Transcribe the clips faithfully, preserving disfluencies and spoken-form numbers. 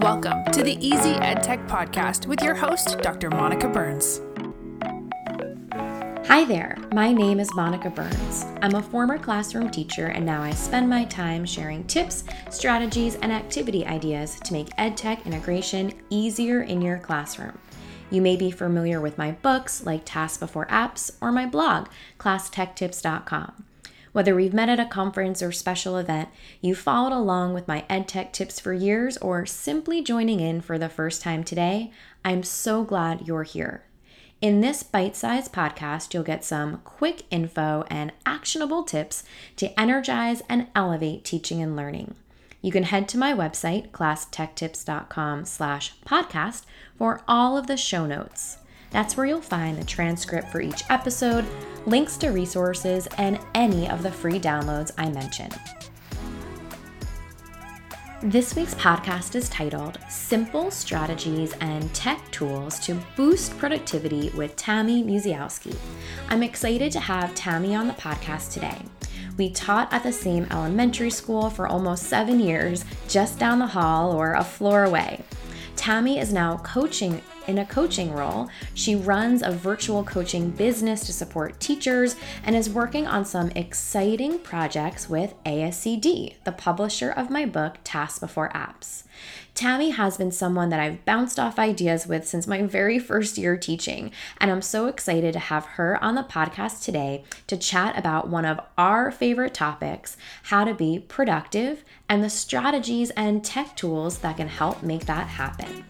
Welcome to the Easy EdTech Podcast with your host, Doctor Monica Burns. Hi there, my name is Monica Burns. I'm a former classroom teacher and now I spend my time sharing tips, strategies, and activity ideas to make EdTech integration easier in your classroom. You may be familiar with my books like Tasks Before Apps or my blog, class tech tips dot com. Whether we've met at a conference or special event, you've followed along with my EdTech tips for years, or simply joining in for the first time today, I'm so glad you're here. In this bite-sized podcast, you'll get some quick info and actionable tips to energize and elevate teaching and learning. You can head to my website, class tech tips dot com slash podcast, for all of the show notes. That's where you'll find the transcript for each episode, links to resources, and any of the free downloads I mentioned. This week's podcast is titled Simple Strategies and Tech Tools to Boost Productivity with Tammy Musiałowski. I'm excited to have Tammy on the podcast today. We taught at the same elementary school for almost seven years, just down the hall or a floor away. Tammy is now coaching in a coaching role. She runs a virtual coaching business to support teachers and is working on some exciting projects with A S C D, the publisher of my book, Tasks Before Apps. Tammy has been someone that I've bounced off ideas with since my very first year teaching, and I'm so excited to have her on the podcast today to chat about one of our favorite topics, how to be productive, and the strategies and tech tools that can help make that happen.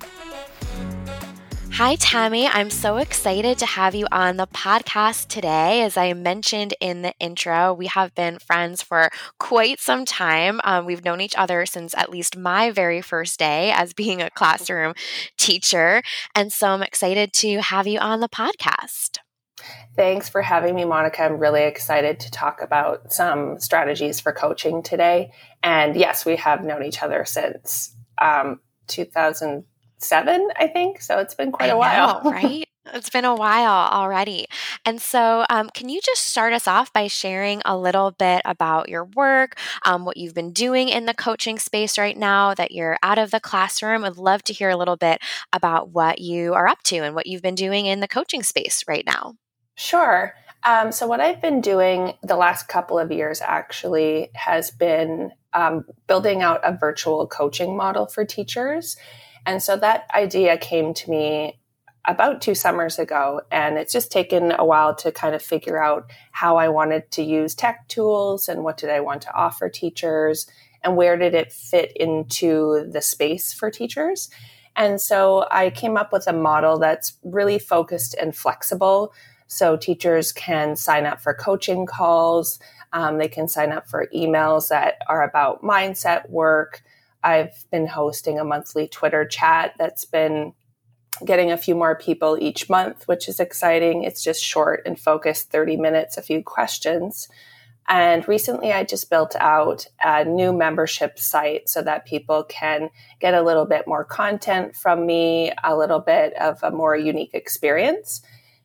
Hi, Tammy. I'm so excited to have you on the podcast today. As I mentioned in the intro, we have been friends for quite some time. Um, we've known each other since at least my very first day as being a classroom teacher. And so I'm excited to have you on the podcast. Thanks for having me, Monica. I'm really excited to talk about some strategies for coaching today. And yes, we have known each other since um, two thousand seven, I think. So it's been quite a I while. know, right? It's been a while already. And so um, can you just start us off by sharing a little bit about your work, um, what you've been doing in the coaching space right now that you're out of the classroom? I'd love to hear a little bit about what you are up to and what you've been doing in the coaching space right now. Sure. Um, so what I've been doing the last couple of years actually has been um, building out a virtual coaching model for teachers. And so that idea came to me about two summers ago, and it's just taken a while to kind of figure out how I wanted to use tech tools and what did I want to offer teachers and where did it fit into the space for teachers. And so I came up with a model that's really focused and flexible. So teachers can sign up for coaching calls. Um, they can sign up for emails that are about mindset work. I've been hosting a monthly Twitter chat that's been getting a few more people each month, which is exciting. It's just short and focused, thirty minutes, a few questions. And recently I just built out a new membership site so that people can get a little bit more content from me, a little bit of a more unique experience.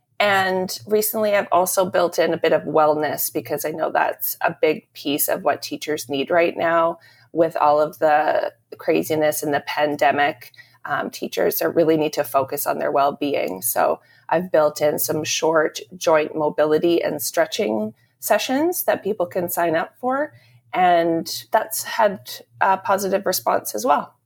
And recently I've also built in a bit of wellness because I know that's a big piece of what teachers need right now. With all of the craziness in the pandemic, um, teachers are really need to focus on their well-being. So I've built in some short joint mobility and stretching sessions that people can sign up for. And that's had a positive response as well.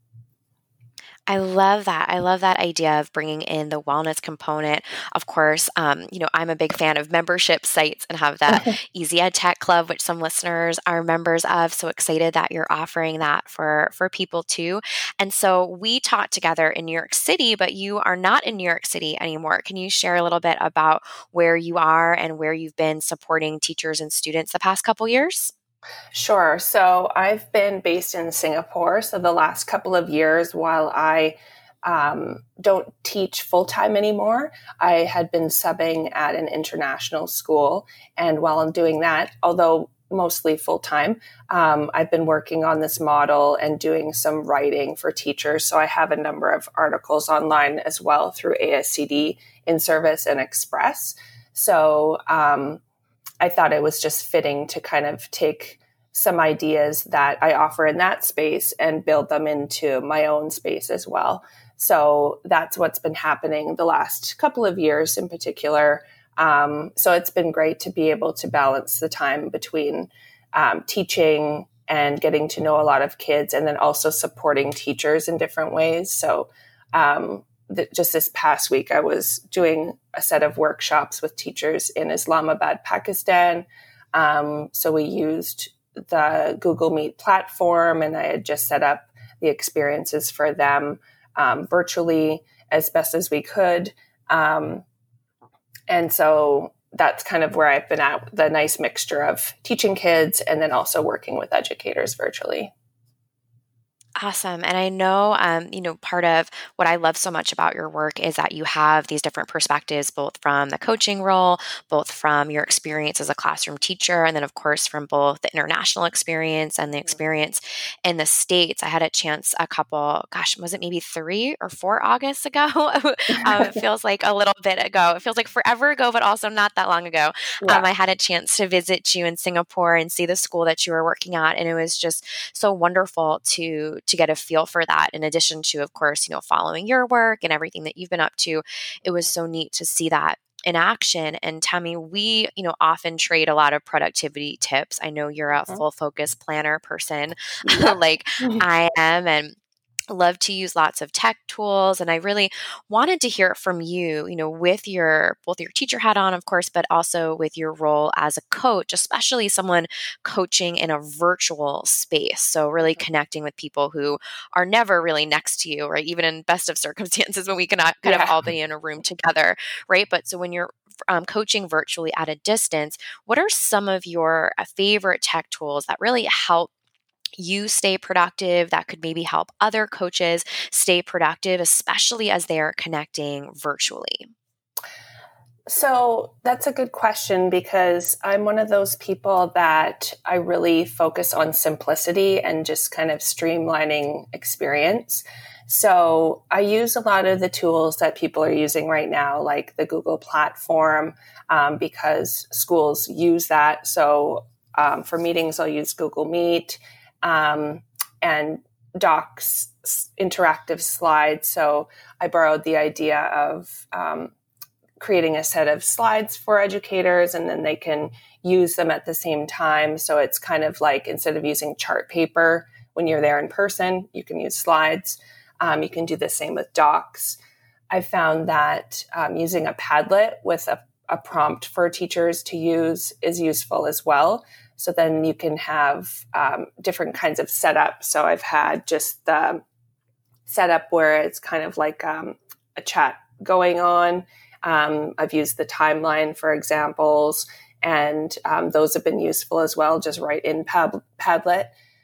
I love that. I love that idea of bringing in the wellness component. Of course, um, you know, I'm a big fan of membership sites and have that Easy EdTech Club, which some listeners are members of. So excited that you're offering that for, for people too. And so we taught together in New York City, but you are not in New York City anymore. Can you share a little bit about where you are and where you've been supporting teachers and students the past couple years? Sure. So I've been based in Singapore. So the last couple of years, while I um, don't teach full-time anymore, I had been subbing at an international school. And while I'm doing that, although mostly full-time, um, I've been working on this model and doing some writing for teachers. So I have a number of articles online as well through A S C D, In-Service, and Express. So um, I thought it was just fitting to kind of take some ideas that I offer in that space and build them into my own space as well. So that's what's been happening the last couple of years in particular. Um, so it's been great to be able to balance the time between um, teaching and getting to know a lot of kids, and then also supporting teachers in different ways. So um, th- just this past week, I was doing a set of workshops with teachers in Islamabad, Pakistan. Um, so we used the Google Meet platform, and I had just set up the experiences for them um, virtually as best as we could. Um, and so that's kind of where I've been at, the nice mixture of teaching kids and then also working with educators virtually. Awesome. And I know, um, you know, part of what I love so much about your work is that you have these different perspectives, both from the coaching role, both from your experience as a classroom teacher, and then, of course, from both the international experience and the experience in the States. I had a chance a couple, gosh, was it maybe three or four Augusts ago? um, it feels like a little bit ago. It feels like forever ago, but also not that long ago. Yeah. Um, I had a chance to visit you in Singapore and see the school that you were working at. And it was just so wonderful to to get a feel for that. In addition to, of course, you know, following your work and everything that you've been up to, it was so neat to see that in action. And Tammy, we, you know, often trade a lot of productivity tips. I know you're a Mhm. full focus planner person Yeah. like I am, and love to use lots of tech tools. And I really wanted to hear from you, you know, with your, both your teacher hat on, of course, but also with your role as a coach, especially someone coaching in a virtual space. So really connecting with people who are never really next to you, right? Even in best of circumstances when we cannot kind Yeah. of all be in a room together, right? But so when you're um, coaching virtually at a distance, what are some of your uh, favorite tech tools that really help you stay productive, that could maybe help other coaches stay productive, especially as they are connecting virtually? So that's a good question, because I'm one of those people that I really focus on simplicity and just kind of streamlining experience. So I use a lot of the tools that people are using right now, like the Google platform, um, because schools use that. So um, for meetings, I'll use Google Meet. Um, and Docs, interactive slides. So I borrowed the idea of um, creating a set of slides for educators, and then they can use them at the same time. So it's kind of like, instead of using chart paper when you're there in person, you can use slides. Um, you can do the same with Docs. I found that um, using a Padlet with a, a prompt for teachers to use is useful as well. So then you can have um, different kinds of setup. So I've had just the setup where it's kind of like um, a chat going on. Um, I've used the timeline for examples, and um, those have been useful as well, just right in Pad- Padlet.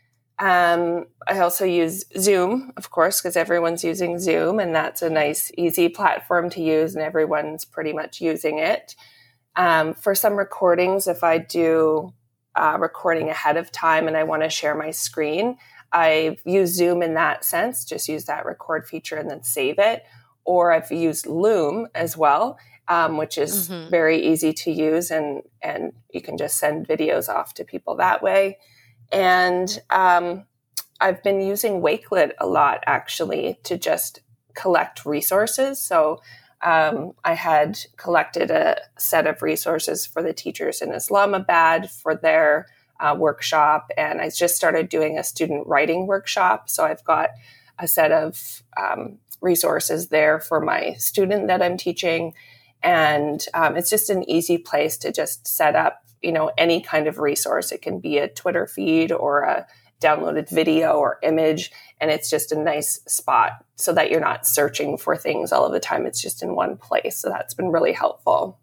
Um, I also use Zoom, of course, because everyone's using Zoom, and that's a nice, easy platform to use, and everyone's pretty much using it. Um, for some recordings, if I do Uh, recording ahead of time and I want to share my screen, I've used Zoom in that sense, just use that record feature and then save it. Or I've used Loom as well, um, which is Mm-hmm. very easy to use, and, and you can just send videos off to people that way. And um, I've been using Wakelet a lot, actually, to just collect resources. So Um, I had collected a set of resources for the teachers in Islamabad for their uh, workshop, and I just started doing a student writing workshop. So I've got a set of um, resources there for my student that I'm teaching, and um, it's just an easy place to just set up, you know, any kind of resource. It can be a Twitter feed or a downloaded video or image, and it's just a nice spot so that you're not searching for things all of the time. It's just in one place. So that's been really helpful.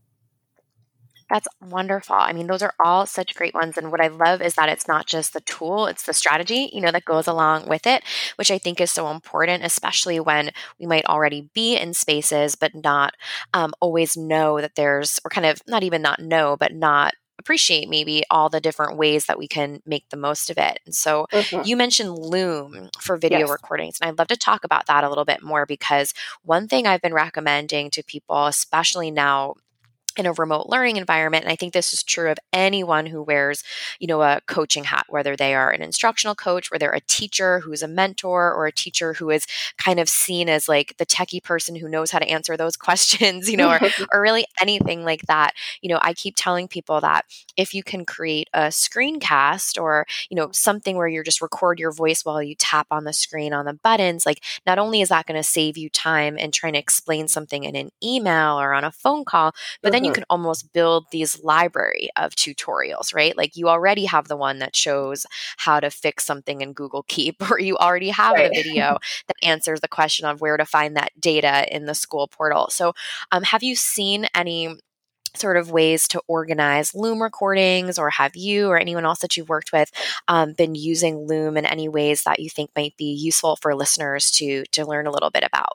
That's wonderful. I mean, those are all such great ones. And what I love is that it's not just the tool, it's the strategy, you know, that goes along with it, which I think is so important, especially when we might already be in spaces, but not um, always know that there's, or kind of not even not know, but not appreciate maybe all the different ways that we can make the most of it. And so Mm-hmm. you mentioned Loom for video Yes. recordings, and I'd love to talk about that a little bit more, because one thing I've been recommending to people, especially now in a remote learning environment. And I think this is true of anyone who wears, you know, a coaching hat, whether they are an instructional coach, or they're a teacher who's a mentor, or a teacher who is kind of seen as like the techie person who knows how to answer those questions, you know, or, or really anything like that. You know, I keep telling people that if you can create a screencast or, you know, something where you just record your voice while you tap on the screen on the buttons, like not only is that going to save you time in trying to explain something in an email or on a phone call, but then you can almost build these library of tutorials, right? Like you already have the one that shows how to fix something in Google Keep, or you already have right. the video that answers the question of where to find that data in the school portal. So um, have you seen any sort of ways to organize Loom recordings, or have you or anyone else that you've worked with um, been using Loom in any ways that you think might be useful for listeners to to learn a little bit about?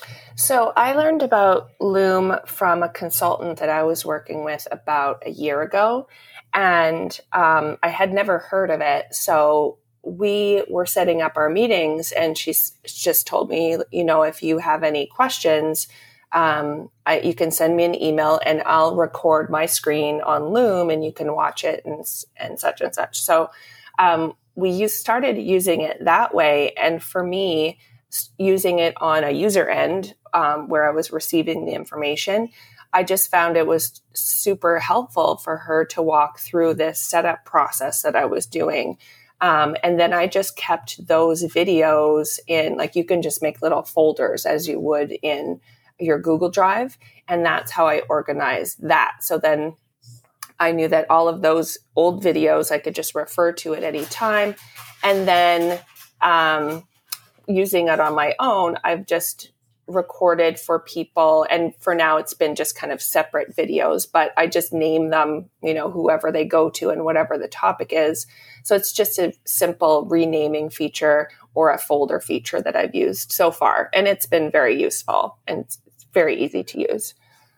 So I learned about Loom from a consultant that I was working with about a year ago, and um, I had never heard of it. So we were setting up our meetings, and she just told me, you know, if you have any questions, um, I, you can send me an email, and I'll record my screen on Loom, and you can watch it and and such and such. So um, we used, started using it that way, and for me, using it on a user end um, where I was receiving the information, I just found it was super helpful for her to walk through this setup process that I was doing. Um, and then I just kept those videos in, like you can just make little folders as you would in your Google Drive. And that's how I organized that. So then I knew that all of those old videos I could just refer to at any time. And then um, using it on my own, I've just recorded for people. And for now, it's been just kind of separate videos, but I just name them, you know, whoever they go to and whatever the topic is. So it's just a simple renaming feature or a folder feature that I've used so far. And it's been very useful and it's very easy to use.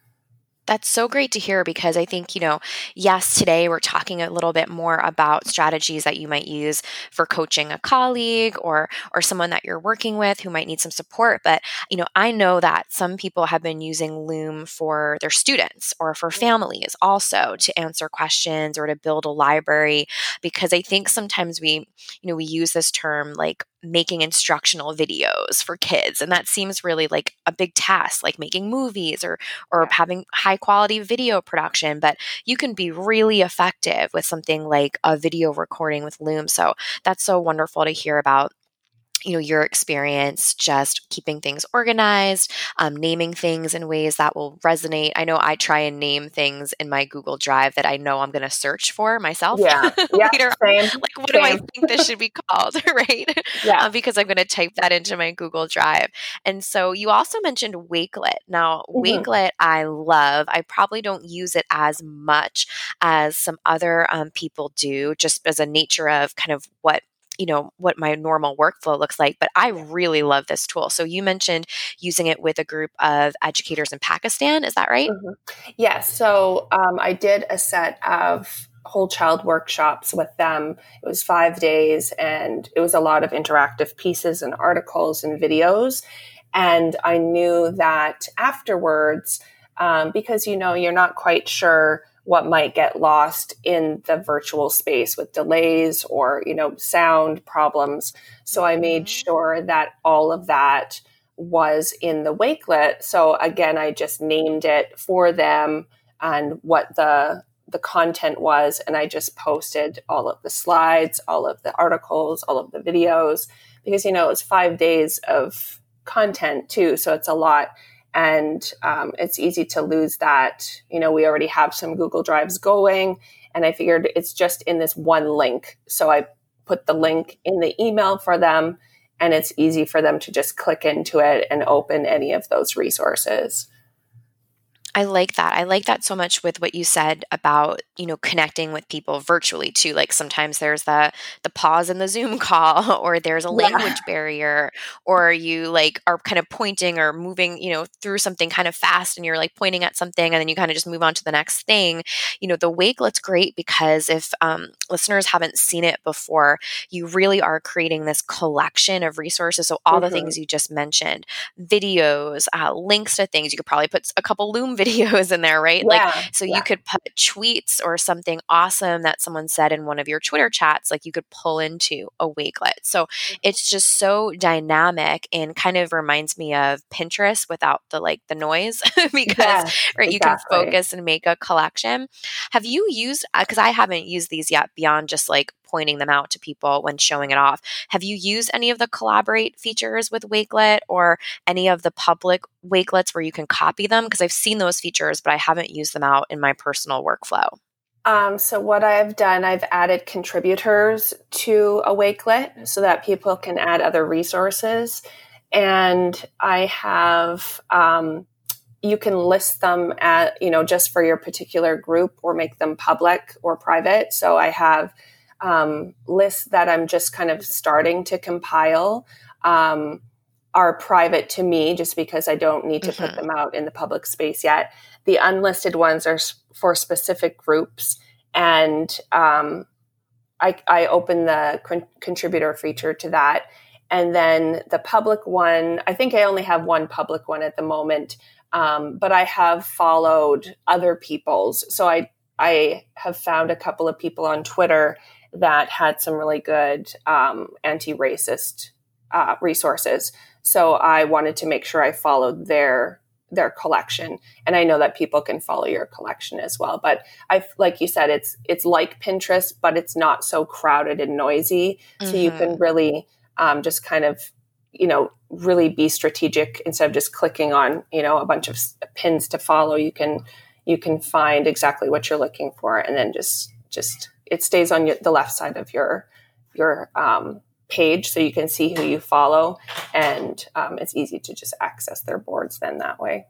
That's so great to hear, because I think, you know, yes, today we're talking a little bit more about strategies that you might use for coaching a colleague or or someone that you're working with who might need some support. But, you know, I know that some people have been using Loom for their students or for families also to answer questions or to build a library, because I think sometimes we, you know, we use this term like making instructional videos for kids. And that seems really like a big task, like making movies or or having high quality video production. But you can be really effective with something like a video recording with Loom. So that's so wonderful to hear about, you know, your experience just keeping things organized, um, naming things in ways that will resonate. I know I try and name things in my Google Drive that I know I'm going to search for myself. Yeah, yeah, later. same. Like, what same. do I think this should be called, right? Yeah. Um, because I'm going to type that into my Google Drive. And so you also mentioned Wakelet. Now, Mm-hmm. Wakelet I love. I probably don't use it as much as some other um, people do, just as a nature of kind of what you know, what my normal workflow looks like, but I really love this tool. So you mentioned using it with a group of educators in Pakistan. Is that right? Mm-hmm. Yes. So um, I did a set of whole child workshops with them. It was five days and it was a lot of interactive pieces and articles and videos. And I knew that afterwards, um, because, you know, you're not quite sure what might get lost in the virtual space with delays or, you know, sound problems. So I made sure that all of that was in the Wakelet. So again, I just named it for them and what the the content was. And I just posted all of the slides, all of the articles, all of the videos, because, you know, it was five days of content too. So it's a lot. And um, it's easy to lose that. You know, we already have some Google Drives going, and I figured it's just in this one link. So I put the link in the email for them, and it's easy for them to just click into it and open any of those resources. I like that. I like that so much with what you said about, you know, connecting with people virtually too. Like sometimes there's the the pause in the Zoom call, or there's a language yeah. barrier, or you like are kind of pointing or moving, you know, through something kind of fast and you're like pointing at something and then you kind of just move on to the next thing. You know, the Wakelet's great because if um, listeners haven't seen it before, you really are creating this collection of resources. So all mm-hmm. the things you just mentioned, videos, uh, links to things, you could probably put a couple Loom videos in there, right? Yeah, Like, so yeah. you could put tweets or something awesome that someone said in one of your Twitter chats, like you could pull into a Wakelet. So it's just so dynamic and kind of reminds me of Pinterest without the like the noise because, Yes, right, you can exactly. focus and make a collection. Have you used, because I haven't used these yet beyond just like pointing them out to people when showing it off. Have you used any of the collaborate features with Wakelet or any of the public Wakelets where you can copy them? Because I've seen those features, but I haven't used them out in my personal workflow. Um, so what I've done, I've added contributors to a Wakelet so that people can add other resources. And I have, um, you can list them at, you know, just for your particular group or make them public or private. So I have um, lists that I'm just kind of starting to compile um, are private to me just because I don't need to mm-hmm. put them out in the public space yet. The unlisted ones are for specific groups. And um, I, I open the con- contributor feature to that. And then the public one, I think I only have one public one at the moment, um, but I have followed other people's. So I I have found a couple of people on Twitter that had some really good um, anti-racist uh, resources. So I wanted to make sure I followed their their collection. And I know that people can follow your collection as well. But I, like you said, it's it's like Pinterest, but it's not so crowded and noisy. Mm-hmm. So you can really um, just kind of, you know, really be strategic instead of just clicking on, you know, a bunch of pins to follow. You can you can find exactly what you're looking for, and then just just it stays on your, the left side of your your um, page, so you can see who you follow, and um, it's easy to just access their boards then that way.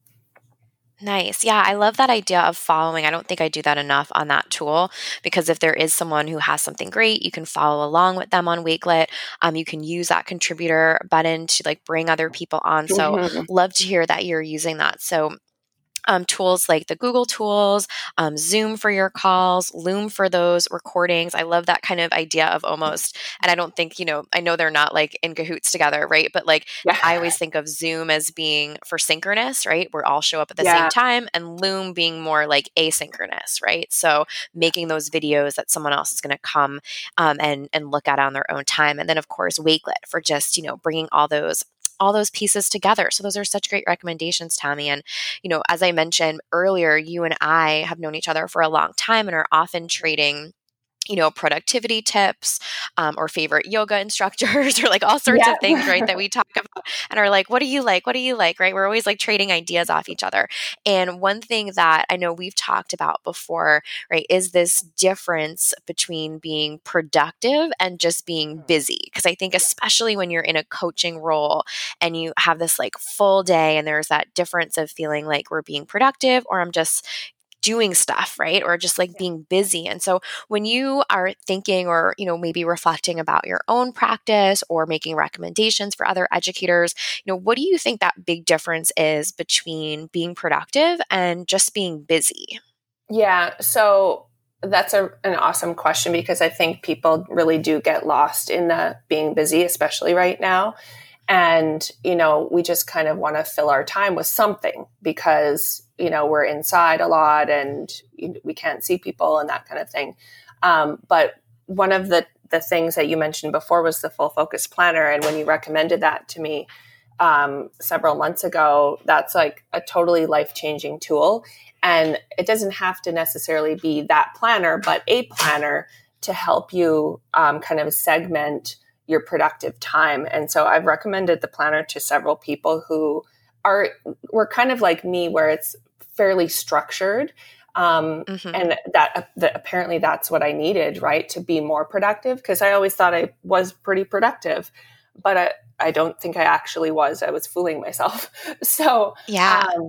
Nice. Yeah, I love that idea of following. I don't think I do that enough on that tool because if there is someone who has something great, you can follow along with them on Wakelet. Um, you can use that contributor button to like bring other people on. So mm-hmm. love to hear that you're using that. So Um, tools like the Google tools, um, Zoom for your calls, Loom for those recordings. I love that kind of idea of almost, and I don't think, you know, I know they're not like in cahoots together, right? But like, yeah. I always think of Zoom as being for synchronous, right? Where all show up at the yeah. same time, and Loom being more like asynchronous, right? So making those videos that someone else is going to come um, and, and look at on their own time. And then of course, Wakelet for just, you know, bringing all those all those pieces together. So those are such great recommendations, Tammy. And, you know, as I mentioned earlier, you and I have known each other for a long time and are often trading, you know, productivity tips um, or favorite yoga instructors or like all sorts yeah. of things, right, that we talk about and are like, what do you like? What do you like? Right? We're always like trading ideas off each other. And one thing that I know we've talked about before, right, is this difference between being productive and just being busy. Because I think especially when you're in a coaching role and you have this like full day and there's that difference of feeling like we're being productive or I'm just doing stuff, right? Or just like being busy. And so when you are thinking or, you know, maybe reflecting about your own practice or making recommendations for other educators, you know, what do you think that big difference is between being productive and just being busy? Yeah. So that's a, an awesome question because I think people really do get lost in the being busy, especially right now. And, you know, we just kind of want to fill our time with something because, you know, we're inside a lot and we can't see people and that kind of thing. Um, but one of the, the things that you mentioned before was the Full Focus Planner. And when you recommended that to me um, several months ago, that's like a totally life-changing tool. And it doesn't have to necessarily be that planner, but a planner to help you um, kind of segment your productive time. And so I've recommended the planner to several people who are, were kind of like me, where it's fairly structured. Um, mm-hmm. And that, uh, that apparently that's what I needed, right? To be more productive. Cause I always thought I was pretty productive, but I, I don't think I actually was. I was fooling myself. So, yeah. Um,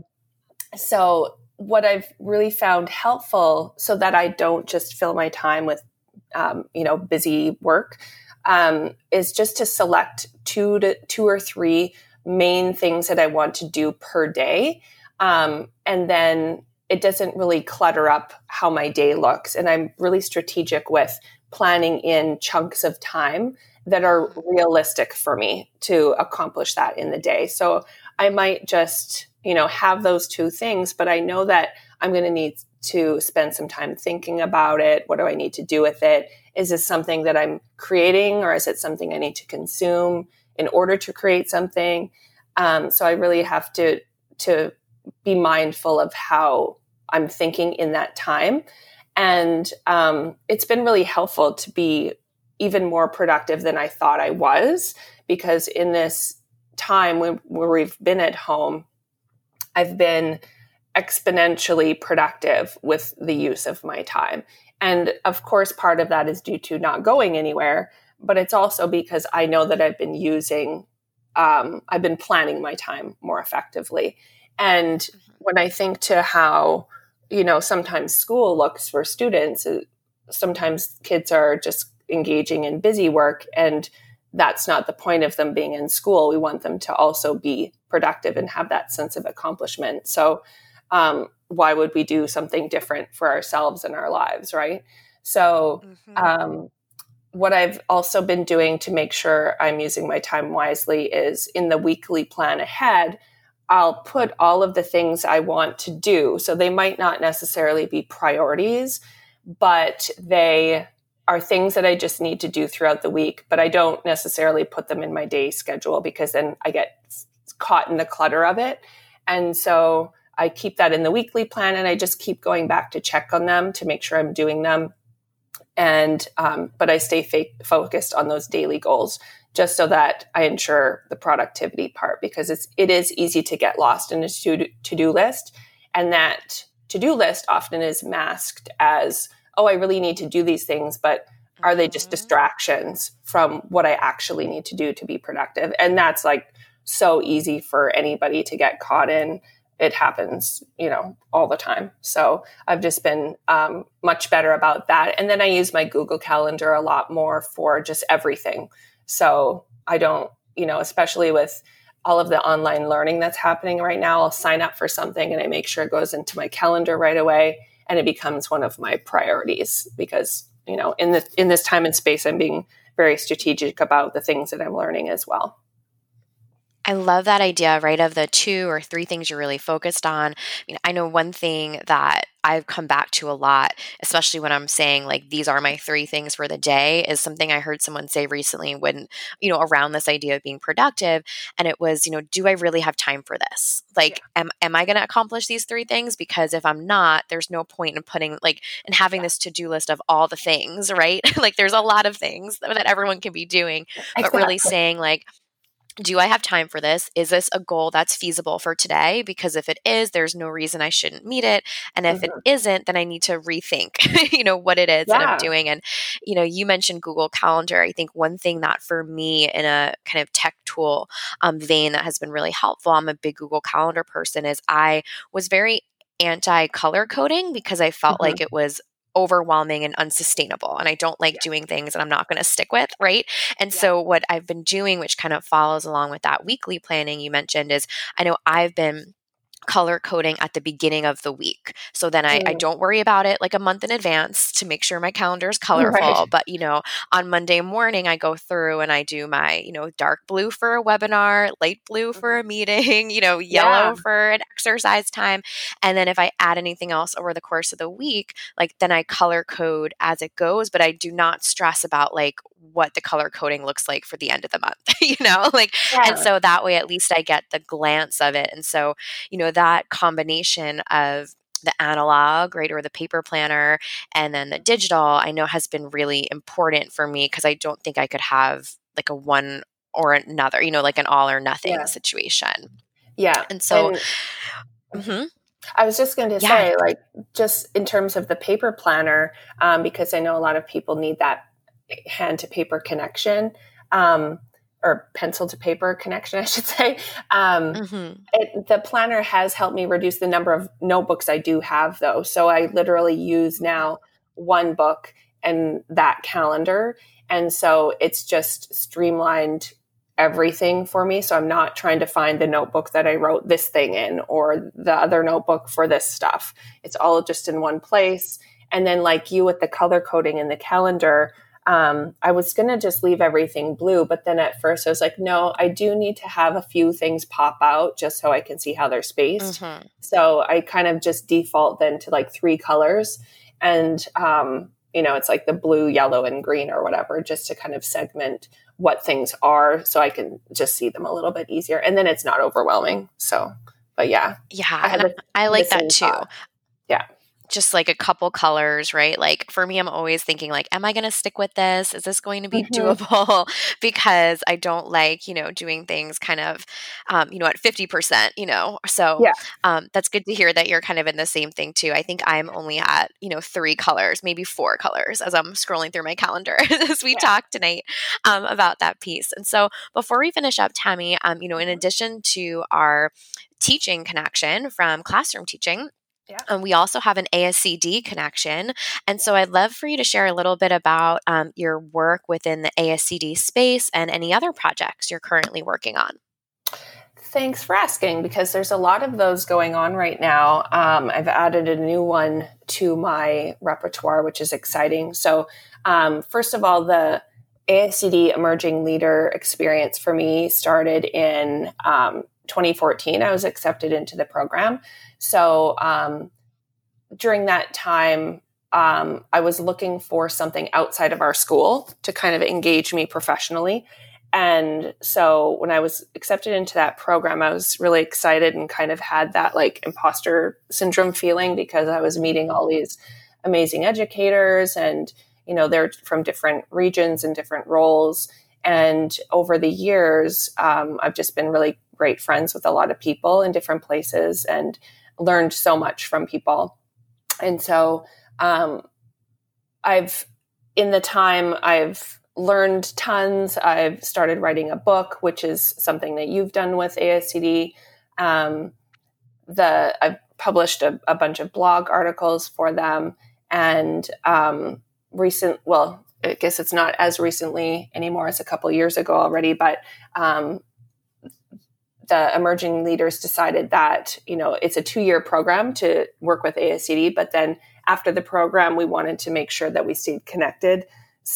so what I've really found helpful so that I don't just fill my time with, um, you know, busy work, Um, is just to select two to two or three main things that I want to do per day. Um, and then it doesn't really clutter up how my day looks. And I'm really strategic with planning in chunks of time that are realistic for me to accomplish that in the day. So I might just, you know, have those two things, but I know that I'm going to need to spend some time thinking about it. What do I need to do with it? Is this something that I'm creating, or is it something I need to consume in order to create something? Um, so I really have to, to be mindful of how I'm thinking in that time. And um, it's been really helpful to be even more productive than I thought I was, because in this time when, where we've been at home, I've been exponentially productive with the use of my time. And of course, part of that is due to not going anywhere, but it's also because I know that I've been using, um, I've been planning my time more effectively. And when I think to how, you know, sometimes school looks for students, sometimes kids are just engaging in busy work, and that's not the point of them being in school. We want them to also be productive and have that sense of accomplishment. So um, why would we do something different for ourselves in our lives, right? So mm-hmm. um, what I've also been doing to make sure I'm using my time wisely is in the weekly plan ahead, I'll put all of the things I want to do. So they might not necessarily be priorities, but they are things that I just need to do throughout the week, but I don't necessarily put them in my day schedule, because then I get caught in the clutter of it. And so I keep that in the weekly plan, and I just keep going back to check on them to make sure I'm doing them. And, um, but I stay fa- focused on those daily goals, just so that I ensure the productivity part, because it's, it is easy to get lost in a to- to-do list. And that to-do list often is masked as, oh, I really need to do these things, but are they just distractions from what I actually need to do to be productive? And that's like so easy for anybody to get caught in. It happens, you know, all the time. So I've just been um, much better about that. And then I use my Google Calendar a lot more for just everything. So I don't, you know, especially with all of the online learning that's happening right now, I'll sign up for something and I make sure it goes into my calendar right away. And it becomes one of my priorities, because, you know, in the, in this time and space, I'm being very strategic about the things that I'm learning as well. I love that idea, right, of the two or three things you're really focused on. I mean, I know one thing that I've come back to a lot, especially when I'm saying like, these are my three things for the day, is something I heard someone say recently when, you know, around this idea of being productive. And it was, you know, do I really have time for this? Like, yeah. am, am I going to accomplish these three things? Because if I'm not, there's no point in putting like, and having yeah. this to-do list of all the things, right? Like there's a lot of things that everyone can be doing, exactly. But really saying like, do I have time for this? Is this a goal that's feasible for today? Because if it is, there's no reason I shouldn't meet it. And if mm-hmm. it isn't, then I need to rethink, you know, what it is yeah. that I'm doing. And, you know, you mentioned Google Calendar. I think one thing that for me in a kind of tech tool um, vein that has been really helpful, I'm a big Google Calendar person, is I was very anti-color coding because I felt mm-hmm. like it was overwhelming and unsustainable. And I don't like yeah. doing things that I'm not going to stick with. Right. And yeah. so what I've been doing, which kind of follows along with that weekly planning you mentioned, is I know I've been color coding at the beginning of the week. So then I, mm. I don't worry about it like a month in advance to make sure my calendar is colorful. Right. But, you know, on Monday morning, I go through and I do my, you know, dark blue for a webinar, light blue for a meeting, you know, yellow yeah. for an exercise time. And then if I add anything else over the course of the week, like then I color code as it goes, but I do not stress about like what the color coding looks like for the end of the month, you know, like, yeah. and so that way, at least I get the glance of it. And so, you know, that combination of the analog, right, or the paper planner, and then the digital, I know has been really important for me, because I don't think I could have like a one or another, you know, like an all or nothing yeah. situation. Yeah. And so, and- mm-hmm. I was just going to yeah. say, like, just in terms of the paper planner, um, because I know a lot of people need that hand to paper connection, um, or pencil to paper connection, I should say. Um, mm-hmm. it, the planner has helped me reduce the number of notebooks I do have, though. So I literally use now one book and that calendar. And so it's just streamlined everything for me. So I'm not trying to find the notebook that I wrote this thing in or the other notebook for this stuff. It's all just in one place. And then like you with the color coding in the calendar, um, I was going to just leave everything blue. But then at first I was like, no, I do need to have a few things pop out just so I can see how they're spaced. Mm-hmm. So I kind of just default then to like three colors. And, um, you know, it's like the blue, yellow, and green or whatever, just to kind of segment what things are so I can just see them a little bit easier. And then it's not overwhelming. So, but yeah. Yeah. I, had the, I like that too. Thought. Yeah. Just like a couple colors, right? Like for me, I'm always thinking like, am I going to stick with this? Is this going to be mm-hmm. doable? Because I don't like, you know, doing things kind of, um, you know, at fifty percent, you know? So yeah. um, that's good to hear that you're kind of in the same thing too. I think I'm only at, you know, three colors, maybe four colors as I'm scrolling through my calendar as we yeah. talk tonight um, about that piece. And so before we finish up, Tammy, um, you know, in addition to our teaching connection from classroom teaching, Yeah. Um, we also have an A S C D connection. And so I'd love for you to share a little bit about um, your work within the A S C D space and any other projects you're currently working on. Thanks for asking, because there's a lot of those going on right now. Um, I've added a new one to my repertoire, which is exciting. So um, first of all, the A S C D Emerging Leader experience for me started in um, twenty fourteen. I was accepted into the program. So um, during that time, um, I was looking for something outside of our school to kind of engage me professionally. And so when I was accepted into that program, I was really excited and kind of had that like imposter syndrome feeling, because I was meeting all these amazing educators, and, you know, they're from different regions and different roles. And over the years, um, I've just been really great friends with a lot of people in different places and learned so much from people. And so um, I've, in the time, I've learned tons. I've started writing a book, which is something that you've done with A S C D. Um, the I've published a, a bunch of blog articles for them. And um, recent, well, I guess it's not as recently anymore. It's a couple years ago already, but um, the emerging leaders decided that, you know, it's a two-year program to work with A S C D, but then after the program, we wanted to make sure that we stayed connected.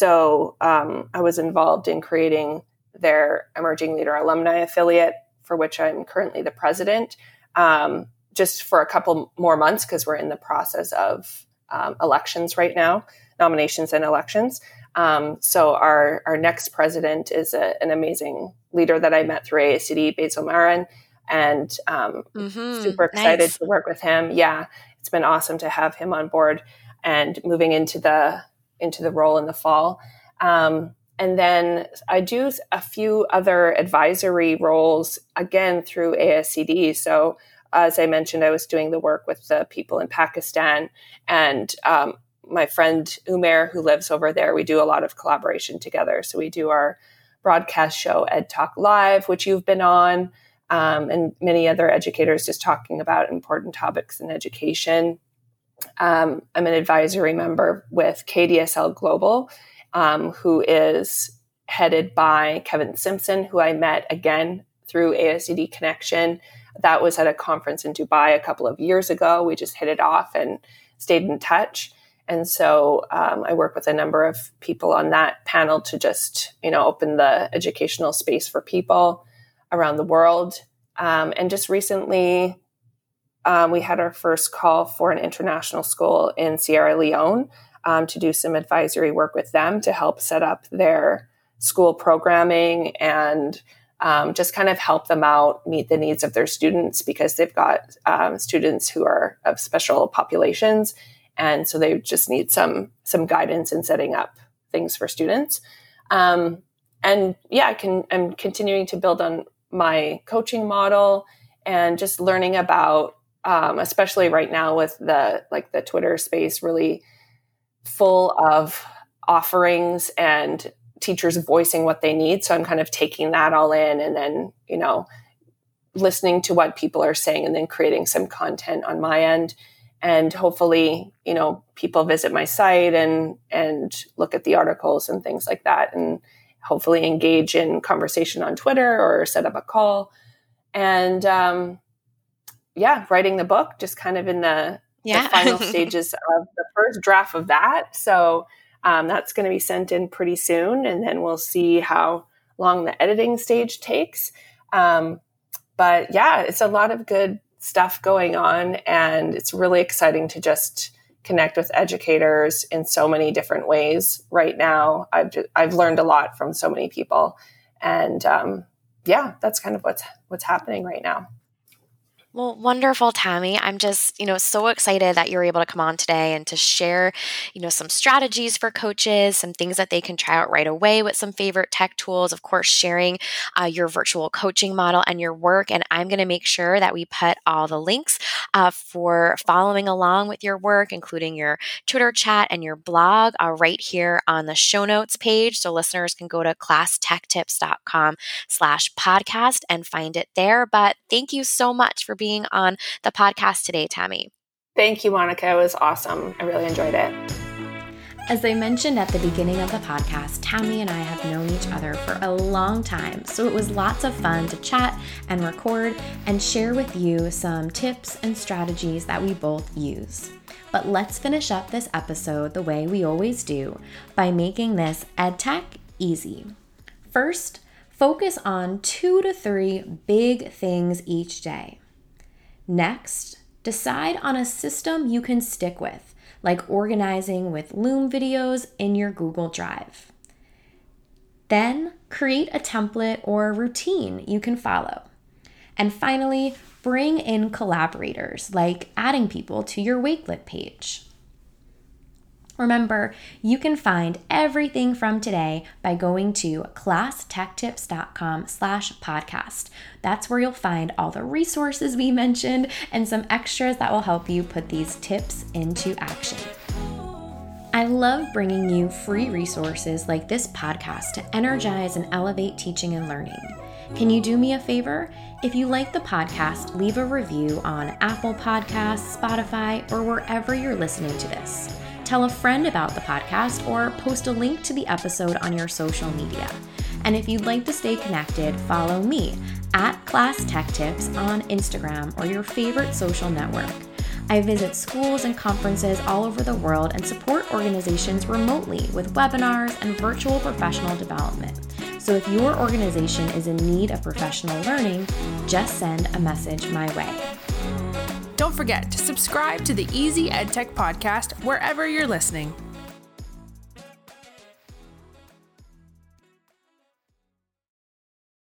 So um, I was involved in creating their Emerging Leader Alumni Affiliate, for which I'm currently the president, um, just for a couple more months, because we're in the process of um, elections right now, nominations and elections. Um, so our, our next president is a, an amazing leader that I met through A S C D, Basil Marin, and um, mm-hmm. super excited nice. to work with him. Yeah, it's been awesome to have him on board and moving into the into the role in the fall. Um, and then I do a few other advisory roles, again, through A S C D. So as I mentioned, I was doing the work with the people in Pakistan, and um, my friend Umair, who lives over there, we do a lot of collaboration together. So we do our broadcast show, Ed Talk Live, which you've been on, um, and many other educators just talking about important topics in education. Um, I'm an advisory member with K D S L Global, um, who is headed by Kevin Simpson, who I met again through A S C D Connection. That was at a conference in Dubai a couple of years ago. We just hit it off and stayed in touch. And so um, I work with a number of people on that panel to just, you know, open the educational space for people around the world. Um, and just recently, um, we had our first call for an international school in Sierra Leone um, to do some advisory work with them to help set up their school programming and um, just kind of help them out, meet the needs of their students, because they've got um, students who are of special populations. And so they just need some some guidance in setting up things for students. Um, and yeah, I can, I'm continuing to build on my coaching model and just learning about, um, especially right now with the like the Twitter space really full of offerings and teachers voicing what they need. So I'm kind of taking that all in and then, you know, listening to what people are saying and then creating some content on my end. And hopefully, you know, people visit my site and and look at the articles and things like that, and hopefully engage in conversation on Twitter or set up a call. And um, yeah, writing the book, just kind of in the, yeah. the final stages of the first draft of that. So Um, that's going to be sent in pretty soon, and then we'll see how long the editing stage takes. Um, but yeah, it's a lot of good stuff going on, and it's really exciting to just connect with educators in so many different ways right now. I've just, I've learned a lot from so many people, and um, yeah, that's kind of what's what's happening right now. Well, wonderful, Tammy. I'm just, you know, so excited that you're able to come on today and to share, you know, some strategies for coaches, some things that they can try out right away with some favorite tech tools, of course, sharing uh, your virtual coaching model and your work. And I'm going to make sure that we put all the links uh, for following along with your work, including your Twitter chat and your blog uh, right here on the show notes page. So listeners can go to class tech tips dot com slash podcast and find it there. But thank you so much for being on the podcast today, Tammy. Thank you, Monica. It was awesome. I really enjoyed it. As I mentioned at the beginning of the podcast, Tammy and I have known each other for a long time, so it was lots of fun to chat and record and share with you some tips and strategies that we both use. But let's finish up this episode the way we always do, by making this EdTech easy. First, focus on two to three big things each day. Next, decide on a system you can stick with, like organizing with Loom videos in your Google Drive. Then, create a template or a routine you can follow. And finally, bring in collaborators, like adding people to your Wakelet page. Remember, you can find everything from today by going to class tech tips dot com slash podcast. That's where you'll find all the resources we mentioned and some extras that will help you put these tips into action. I love bringing you free resources like this podcast to energize and elevate teaching and learning. Can you do me a favor? If you like the podcast, leave a review on Apple Podcasts, Spotify, or wherever you're listening to this. Tell a friend about the podcast or post a link to the episode on your social media. And if you'd like to stay connected, follow me at Class Tech Tips on Instagram or your favorite social network. I visit schools and conferences all over the world and support organizations remotely with webinars and virtual professional development. So if your organization is in need of professional learning, just send a message my way. Don't forget to subscribe to the Easy EdTech podcast wherever you're listening.